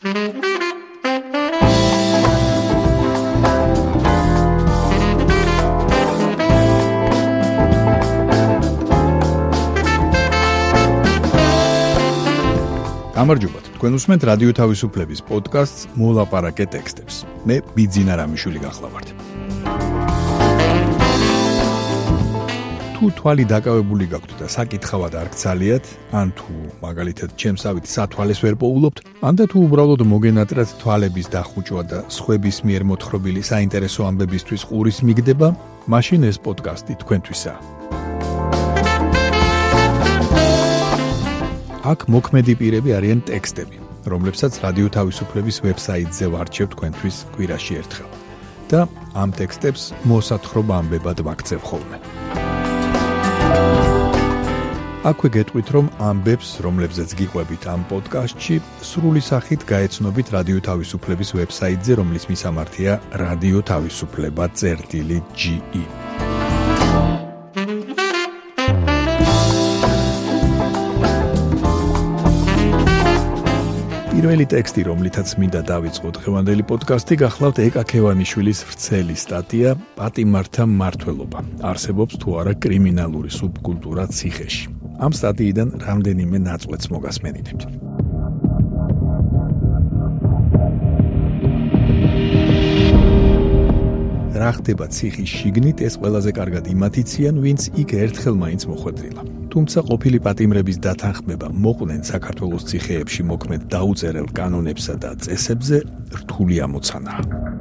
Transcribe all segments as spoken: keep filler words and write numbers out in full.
გამარჯობათ, თქვენ უსმენთ რადიო თავისუფლების პოდკასტს მოლაპარაკე ტექსტებს. მე ბიძინა რამიშვილი გახლავართ. თუ თვალი დაკავებული გაქვთ და საკითხავად არ გცალიათ, ან თუ მაგალითად ჩემსავით სათვალეს ვერ პოულობთ, ან და თუ უბრალოდ მოგენატრათ თვალების დახუჭვა და სხვების მიერ მოთხრობილი საინტერესო ამბებისთვის ყურის მიგდება, მაშინ ეს პოდკასტი თქვენთვისაა. აქ მოქმედი პირები არიან ტექსტები, რომლებსაც რადიო თავისუფლების ვებსაიტზე ვარჩევ თქვენთვის კვირაში ერთხელ და ამ ტექსტებს მოსათხრობ ამბებად ვაქცევ ხოლმე. აქვე გეტყვით, რომ ამბებს, რომლებზეც გიყვებით ამ პოდკასტში, სრული სახით გაეცნობით რადიო თავისუფლების ვებსაიტზე, რომლის მისამართია რადიო თავისუფლება წერტილი ჯი ი. პირველი ტექსტი, რომლითაც მინდა დავიწყო დღევანდელი პოდკასტი, გახლავთ ეკა ქევანიშვილის ვრცელი სტატია პატიმართა მმართველობა. არსებობს თუ არა კრიმინალური სუბკულტურა ციხეში. ამ სტატიიდან რამდენიმე ნაწყვეტს მოგასმენიდებთ. რა ხდება ციხის შიგნით, ეს ყველაზე კარგად იმათ იციან, ვინც იქ ერთხელ მაინც მოხვედრილა. თუმცა ყოფილი პატიმრების დათანხმება მოყვნენ საქართველოს ციხეებში მოქმედ დაუწერელ კანონებსა და წესებზე რთული ამოცანაა.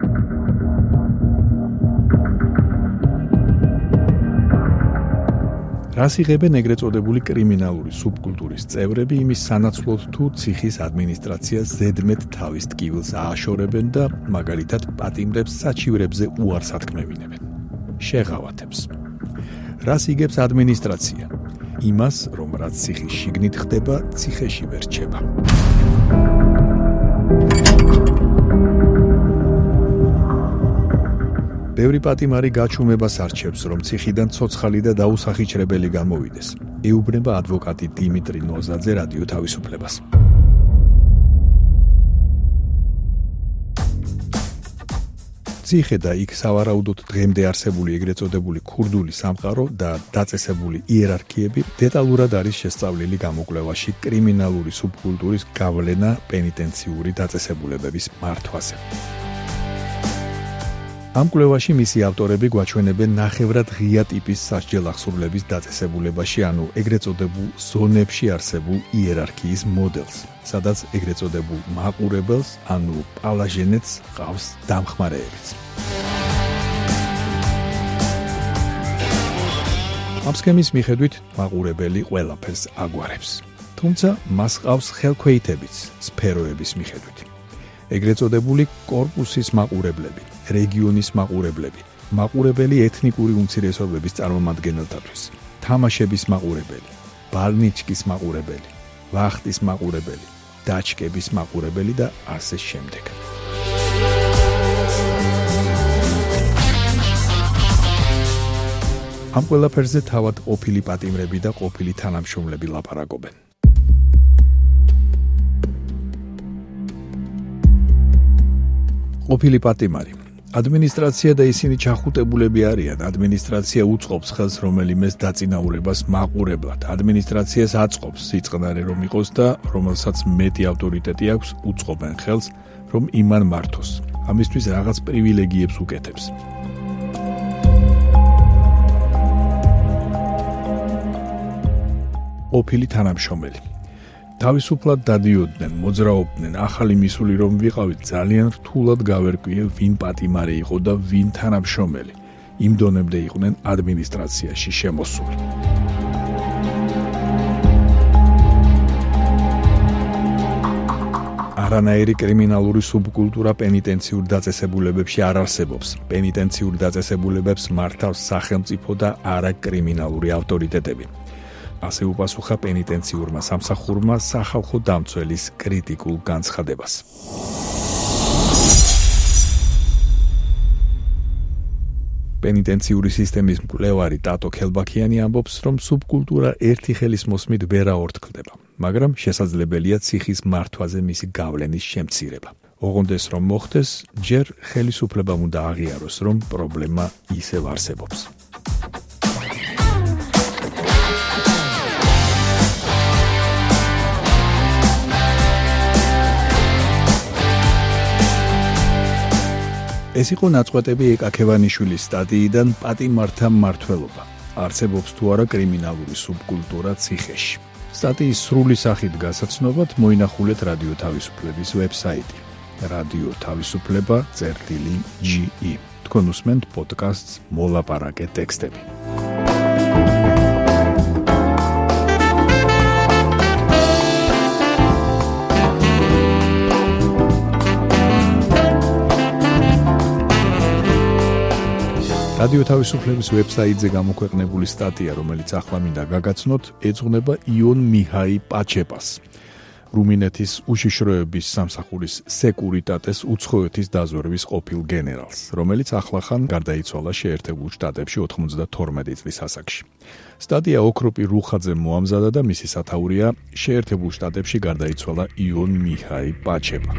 რას იღებენ ეგრეთ წოდებული კრიმინალური სუბკულტურის წევრები იმის სანაცვლოდ, თუ ციხის ადმინისტრაცია ზედმეტ თავის ტკივილს ააშორებენ და მაგალითად პატიმრებს საჩივრებზე უარს ათქმევინებენ. შეღავათებს. რას იგებს ადმინისტრაცია? იმას, რომ რაც ციხის შიგნით ხდება, ციხეში ვერ რჩება. ბევრი პატიმარი გაჩუმებას არჩევს, რომ ციხიდან ცოცხალი და დაუსახიჩრებელი გამოვიდეს. ეუბნება ადვოკატი დიმიტრი ნოზაძე რადიო თავისუფლებას. ციხე და იქ სავარაუდოდ დღემდე არსებული ეგრეთ წოდებული ქურდული სამყარო და დაწესებული იერარქიები დეტალურად არის შესწავლილი გამოკვლევაში კრიმინალური სუბკულტურის გავლენა პენიტენციური დაწესებულებების მართვაზე. ამ კვლევაში მისი ავტორები გვაჩვენებენ ნახევრად ღია ტიპის სასჯელ ახსუვლების დაწესებულებაში, ანუ ეგრეთ წოდებულ ზონებში არსებულ იერარქიის მოდელს, სადაც ეგრეთ წოდებულ მაყურებელს, ანუ პალაჟენეთს ყავს დამხმარეებიც. ამ სქემის მიხედვით მაყურებელი ყველაფერს აგვარებს, თუმცა მას ყავს ხელქვეითებიც სფეროების მიხედვით. ეგრეთ წოდებული კორპუსის მაყურებლები, რეგიონის მაყურებლები, მაყურებელი ეთნიკური უმცირესობების წარმომადგენელთათვის, თამაშების მაყურებელი, ბალნიჩკის მაყურებელი, ვახტის მაყურებელი, დაჩკების მაყურებელი და ასე შემდეგ. ამ ყველაფერზე თავად ყოფილი პატიმრები და ყოფილი თანამშრომლები ლაპარაკობენ. ყოფილი პატიმარი. ადმინისტრაცია და ისინი ჩახუტებულები არიან. ადმინისტრაცია უწყობს ხელს რომელიმეს დაწინაურებას მაყურებლად. ადმინისტრაციას აწყობს სიწყნარე რომ იყოს და რომელსაც მეტი ავტორიტეტი აქვს, უწყობენ ხელს რომ იმან მართოს. ამისთვის რაღაც პრივილეგიებს უკეთებს. ყოფილი თანამშრომელი. თავისუფლად დადიოდნენ, მოძრაობდნენ, ახალი მისული რომ ვიყავით, ძალიან რთულად გავერკვიე, ვინ პატიმარი იყო და ვინ თანამშრომელი. იმ დონემდე იყვნენ ადმინისტრაციაში შემოსული. არანაირი კრიმინალური სუბკულტურა პენიტენციურ დაწესებულებებში არ არსებობს. პენიტენციურ დაწესებულებებს მართავს სახელმწიფო და არა კრიმინალური ავტორიტეტები. ასე უპასუხა პენიტენციურმა სამსახურმა სახალხო დამცველის კრიტიკულ განცხადებას. პენიტენციური სისტემის მკვლევარი ტატო ქელბაქიანი ამბობს, რომ სუბკულტურა ერთი ხელის მოსმით ვერ აორთქლდება. მაგრამ შესაძლებელია ციხის მართვაზე მისი გავლენის შემცირება. ოღონდ ეს რომ მოხდეს, ჯერ ხელისუფლებამ უნდა აღიაროს, რომ პრობლემა ისევ არსებობს. ეს იყო ნაწყვეტები ეკაქევანიშვილის სტატიიდან პატიმართა მმართველობა. არსებობს თუ არა კრიმინალური სუბკულტურა ციხეში. სტატიის სრული სახით გასაცნობად მოინახულეთ რადიო თავისუფლების ვებსაიტი რადიო თავისუფლება წერტილი ჯი ი. თქვენ უსმენთ პოდკასტს მოლაპარაკე ტექსტები. რადიო თავისუფლების ვებსაიტზე გამოქვეყნებული სტატია, რომელიც ახლა მინდა გაგაცნოთ, ეძღვნება იონ მიჰაი პაჩეპას, რუმინეთის უშიშროების სამსახურის სეკურიტატეს უცხოეთის დაზვერვის ყოფილ გენერალს, რომელიც ახლახან გარდაიცვალა შეერთებულ შტატებში ოცდათორმეტი წლის ასაკში. სტატია ოქროპი რუხაძემ მოამზადა და მისი სათაურია შეერთებულ შტატებში გარდაიცვალა იონ მიჰაი პაჩეპა.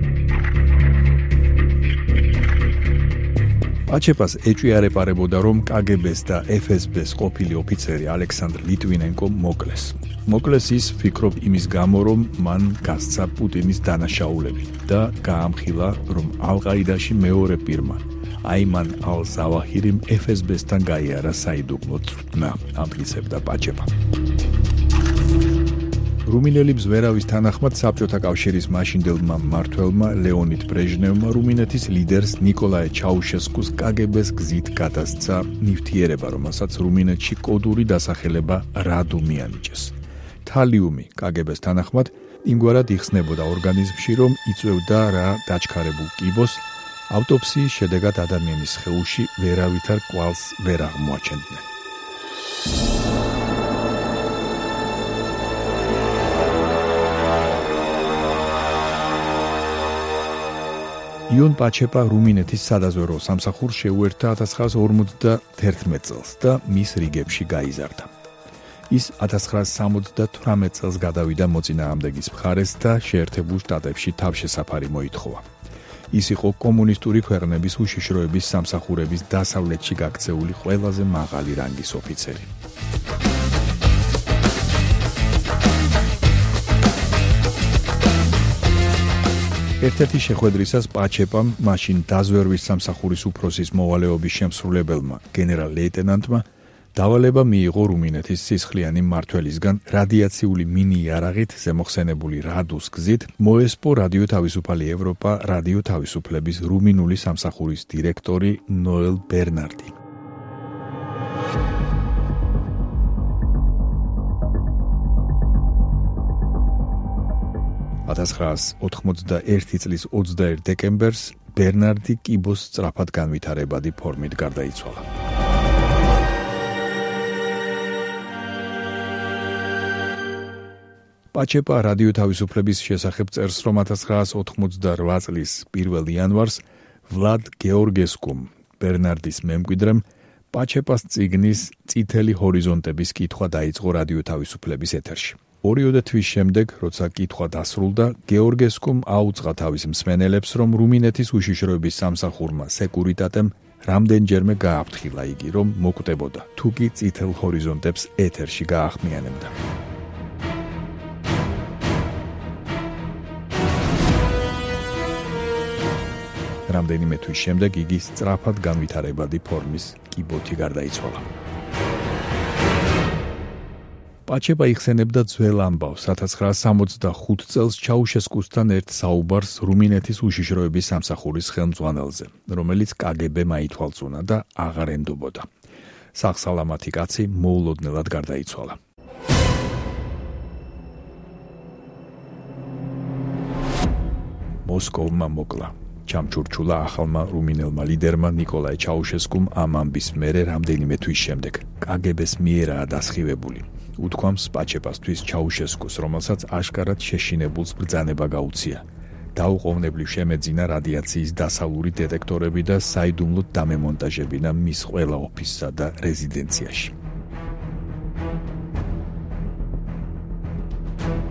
პაჩეპას ეჭვიარეპარებოდა, რომ კა გი ბეს და ეფ ეს ბეს ყოფილი ოფიცერი ალექსანდრ ლიტვინენკო მოკლეს. მოკლეს ის ფიქრობ იმის გამო, რომ მან გასცა პუტინის დანაშაულები და გაამხილა, რომ ალ-ყაიდაში მეორე პირმა აიმან ალ-ზავაჰირიმ ეფ ეს ბესთან გაიარა საიდუმლო წვრთნა, ამტკიცებდა პაჩეპა. რუმინელი ბზვერავის თანახმად საბჭოთა კავშირის მაშინდელმა მმართველმა ლეონიდ ბრეჟნევმა რუმინეთის ლიდერს ნიკოლაე ჩაუშესკუს კა გი ბეს გზით გადასცა ნივთიერება, რომელსაც რუმინეთში კოდური დასახელება რადუ მიანიჭეს. თალიუმი კა გი ბეს თანახმად იმგვარად იხსნებოდა ორგანიზმში, რომ იწვევდა რა დაჩქარებულ კიბოს, ავტოპსიის შედეგად ადამიანის სხეულში ვერავითარ კვალს ვერ აღმოაჩენდნენ. იონ პაჩეპა რუმინეთის სადაზვერვო სამსახურს შეუერთდა ათას ცხრაას ორმოცდათერთმეტ წელს და მის რიგებში გაიზარდა. ის ათას ცხრაას სამოცდათვრამეტ წელს გადავიდა მოწინააღმდეგის მხარეს და შეერთებულ შტატებში თავშესაფარი მოითხოვა. ის იყო კომუნისტური ქვეყნების უშიშროების სამსახურების დასავლეთში გაქცეული ყველაზე მაღალი რანგის ოფიცერი. ერთ-ერთი შეხვედრისას პაჩეპამ მაშინ დაზვერვის სამსახურის უფროსის მოვალეობის შემსრულებელმა გენერალ ლეიტენანტმა დავალება მიიღო რუმინეთის სისხლიანი მმართველისგან რადიაციული მინი-იარაღით ზემოხსენებული რადუს გზით მოესპო რადიო თავისუფალი ევროპა რადიო თავისუფლების რუმინული სამსახურის დირექტორი ნოელ ბერნარდი. ათას ცხრაას ოთხმოცდაერთი წლის ოცდაერთი დეკემბერს ბერნარდი კიბოს სწრაფად განვითარებადი ფორმით გარდაიცვალა. პაჩეპა რადიო თავისუფლების შესახებ წერს, რომ ათას ცხრაას ოთხმოცდარვა წლის პირველ იანვარს ვლად გეორგესკუმ, ბერნარდის მემკვიდრემ, პაჩეპას წიგნის წითელი ჰორიზონტების კითხვა დაიწყო რადიო თავისუფლების ეთერში. ორიოდე თვის შემდეგ, როცა კითხვა დასრულდა, გეორგესკუმ აუწყა თავის მსმენელებს, რომ რუმინეთის უშიშროების სამსახურმა სეკურიტატემ რამდენჯერმე გააფრთხილა იგი, რომ მოკვდებოდა, თუ კი წითელ ჰორიზონტებს ეთერში გაახმიანებდა. რამდენიმე თვის შემდეგ იგი სწრაფად განვითარებადი ფორმის კიბოთი გარდაიცვალა. პაჩეპა იხსენებდა ძველ ამბავს ათას ცხრაას სამოცდახუთ წელს ჩაუშესკუსთან ერთ საუბარს რუმინეთის უშიშროების სამსახურის ხელმძღვანელზე, რომელიც კა გი ბემ აითვალწუნა და აღარ ენდობოდა. საღსალამათი კაცი მოულოდნელად გარდაიცვალა. მოსკოვმა მოკლა. ჩამჩურჩულა ახალმა რუმინელმა ლიდერმა ნიკოლაე ჩაუშესკუმ ამ ამბის მერე რამდენიმე თვის შემდეგ. კა გი ბეს მიერაა დასხივებული. უთქვამს პაჩეპასთვის ჩაუშესკუს, რომელსაც აშკარად შეშინებულს ბრძანება გაუწია. დაუყოვნებლივ შემეძინა რადიაციის დასავლური დეტექტორები და საიდუმლოდ დამემონტაჟებინა მის ყველა ოფისსა და რეზიდენციაში.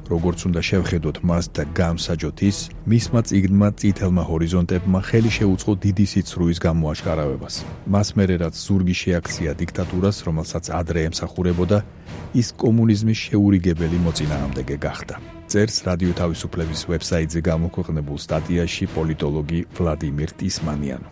როგორც უნდა შევხედოთ მას და გამსაჯოთ ის, მისმა წიგნმა წითელმა ჰორიზონტებმა ხელი შეუწყო დიდი სიცრუის გამოაშკარავებას. მას მერე რაც ზურგი შეაქცია დიქტატურას, რომელსაც ადრე ემსახურებოდა, ის კომუნიზმის შეურიგებელი მოწინააღმდეგე გახდა. წერს რადიო თავისუფლების ვებსაიტზე გამოქვეყნებულ სტატიაში პოლიტოლოგი ვლადიმერ ტისმანიანო.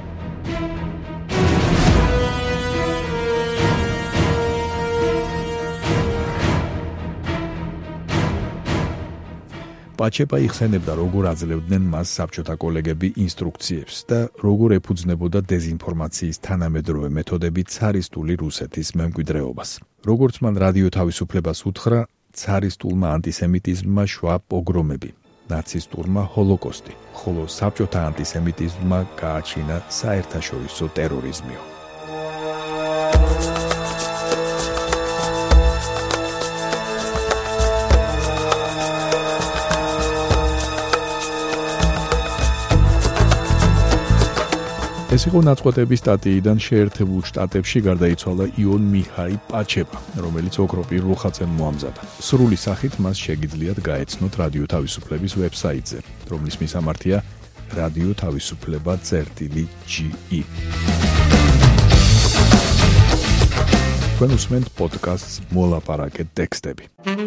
პაჩეპა იხსენებდა, როგორ აძლევდნენ მას საბჭოთა კოლეგები ინსტრუქციებს და როგორ ეფუძნებოდა დეზინფორმაციის თანამედროვე მეთოდები ცარისტული რუსეთის მემკვიდრეობას. როგორც მან რადიო თავისუფლებას უთხრა, ცარისტულმა ანტისემიტიზმმა შვა პოგრომები, ნაცისტურმა ჰოლოკოსტი, ხოლო საბჭოთა ანტისემიტიზმმა გააჩინა საერთაშორისო ტერორიზმიო. ეს იყო ნაწყვეტები სტატიიდან შეერთებულ შტატებში გარდაიცვალა იონ მიჰაი პაჩეპა, რომელიც ოქრო პირველ ხაზენ მოამზადა. სრული სახით მას შეგიძლიათ გაეცნოთ რადიო თავისუფლების ვებსაიტზე, რომლის მისამართია რადიო თავისუფლება წერტილი ჯი ი. თქვენ უსმენთ პოდკასტს მოლაპარაკეთ ტექსტები.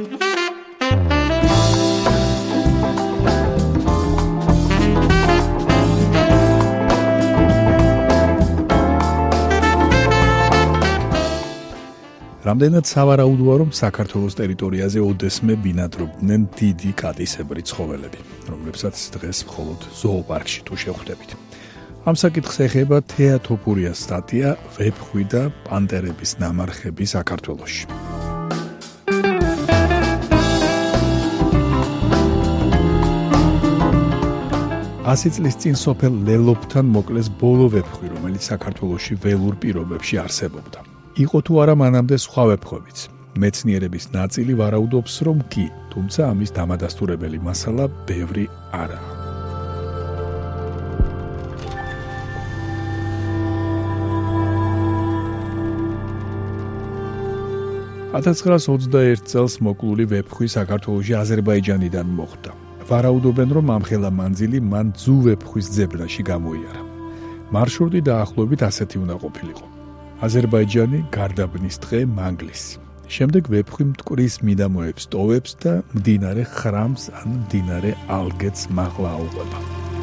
რამდენად სავარაუდოა, რომ საქართველოს ტერიტორიაზე ოდესმე ბინადრობდნენ დიდი კატისებრი ცხოველები, რომლებსაც დღეს მხოლოდ ზოოპარკში თუ შევხვდებით. ამ საკითხს ეხება თეატოფურიას სტატია ვეფხვი და პანტერების ნამარხები საქართველოში. ასი წლის წინ სოფელ ლელობთან მოკლეს ბოლო ვეფხვი, რომელიც საქართველოში ველურ პირობებში არსებობდა. იყო თუ არა მანამდე სხვა ვეფხვებიც. მეცნიერების ნაწილი ვარაუდობს, რომ კი, თუმცა ამის დამადასტურებელი მასალა ბევრი არაა. ათას ცხრაას ოცდაერთ წელს მოკლული ვეფხვი საქართველოში აზერბაიჯანიდან მოხვდა. ვარაუდობენ, რომ ამხელა მანძილი მან ძუ ვეფხვის ძებრაში გამოიარა. მარშრუტი დაახლოებით ასეთი უნდა ყოფილიყო. აზერბაიჯანი, გარდაბნის დღე, მანგლისი. შემდეგ ვეფხვი მტკვრის მიდამოებს ტოვებს და მდინარე ხრამს ან მდინარე ალგეთს მაღლა აუყვება.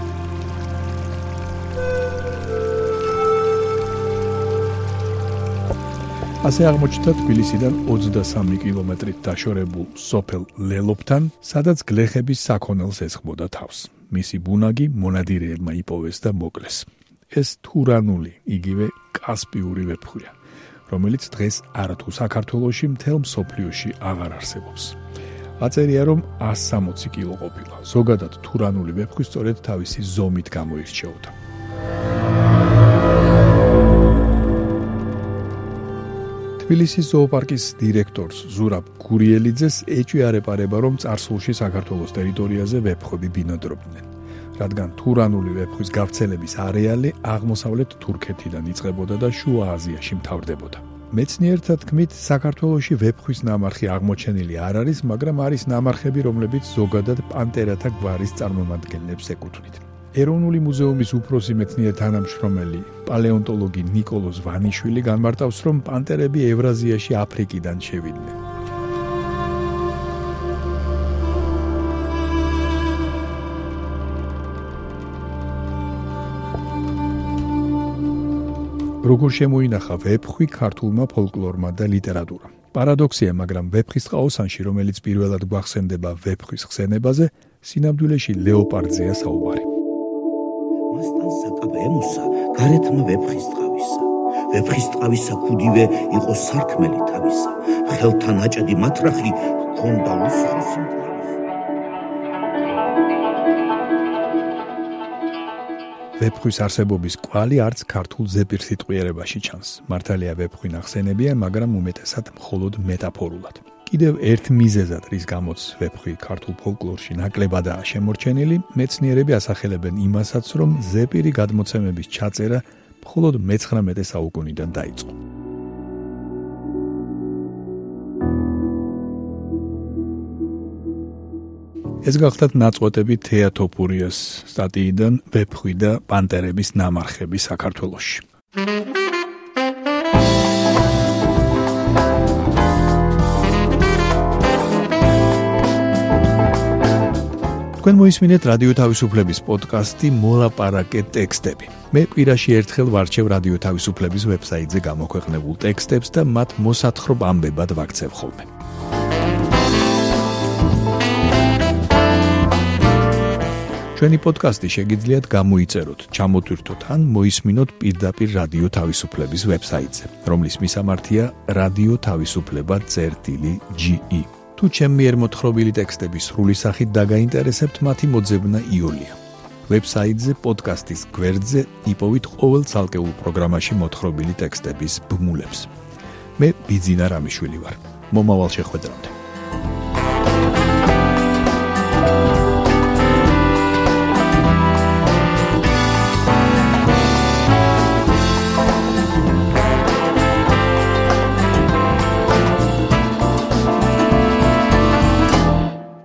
ასე აღმოჩნდა თბილისიდან ოცდასამი კილომეტრით დაშორებულ სოფელ ლელობთან, სადაც გლეხების საქონელს ეწყობდა თავს. მისი ბუნაგი მონადირეებმა იპოვეს და მოკლეს. ეს თურანული, იგივე კასპიური ვეფხვია, რომელიც დღეს არათუ საქართველოში, მთელ მსოფლიოში აღარ არსებობს. აწერია, რომ ასი სამოცი კილო ყოფილა. ზოგადად თურანული ვეფხვი სწორედ თავისი ზომით გამოირჩეოდა. თბილისის ზოოპარკის დირექტორს ზურაბ გურიელიძეს ეჭვი არეპარება, რომ წარსულში საქართველოს ტერიტორიაზე ვეფხვები ბინადრობდნენ. რადგან თურანული ვეფხვის გავრცელების არეალი აღმოსავლეთ თურქეთიდან იწყებოდა და შუა აზიაში მთავრდებოდა. მეცნიერთა თქმით, საქართველოში ვეფხვის ნამარხი აღმოჩენილი არ არის, მაგრამ არის ნამარხები, რომლებიც ზოგადად პანტერათა გვარის წარმომადგენლებს ეკუთვნით. ეროვნული მუზეუმის უფროსი მეცნიერ თანამშრომელი, პალეონტოლოგი ნიკოლოზ ვანიშვილი განმარტავს, რომ პანტერები ევრაზიაში აფრიკიდან შევიდნენ. როგორ შემოინახა ვეფხვი ქართულმა ფოლკლორმა და ლიტერატურამ. პარადოქსია, მაგრამ ვეფხის ყაოსანში, რომელიც პირველად გვახსენდება ვეფხვის ხსენებაზე, სინამდვილეში ლეოპარდზეა საუბარი. მასთან საკაბა ემოსა გარეთმა ვეფხის ტყავისა. ვეფხის ტყავისა ქუდივე იყო სარქმელი თავისა. ხელთან აჭედი მათრახი ჰქონდა უსხოსი. ვეფხვის არსებობის კვალი არც ქართულ ზეპირსიტყვიერებაში ჩანს. მართალია ვეფხვი ნახსენებია, მაგრამ უმეტესად მხოლოდ მეტაფორულად. კიდევ ერთ მიზეზად, რის გამოც ვეფხვი ქართულ ფოლკლორში ნაკლებადაა შემორჩენილი, მეცნიერები ასახელებენ იმასაც, რომ ზეპირი გადმოცემების ჩაწერა მხოლოდ მეცხრამეტე საუკუნიდან დაიწყო. ეს გახლდათ ნაწყვეტები თეატოფურიას სტატიიდან ვეფხვი და პანტერების ნამარხები საქართველოში. თქვენ მოისმინეთ რადიო თავისუფლების პოდკასტი მოლაპარაკე ტექსტები. მე კვირაში ერთხელ ვარჩევ რადიო თავისუფლების ვებსაიტზე გამოქვეყნებულ ტექსტებს და მათ მოსათხრობ ამბებად ვაქცევ ხოლმე. ჩვენი პოდკასტი შეგიძლიათ გამოიწეროთ, ჩამოტვირთოთ ან მოისმინოთ პირდაპირ რადიო თავისუფლების ვებსაიტზე, რომლის მისამართია რადიო თავისუფლება წერტილი ჯი ი. თუ ჩემ მიერ მოთხრობილი ტექსტების სრული სახით დაგაინტერესებთ, მათი მოძებნა იოლია. ვებსაიტზე პოდკასტის გვერდზე იპოვით ყოველ ცალკეულ პროგრამაში მოთხრობილი ტექსტების ბმულებს. მე ბიძინა რამიშვილი ვარ. მომავალ შეხვედრამდე.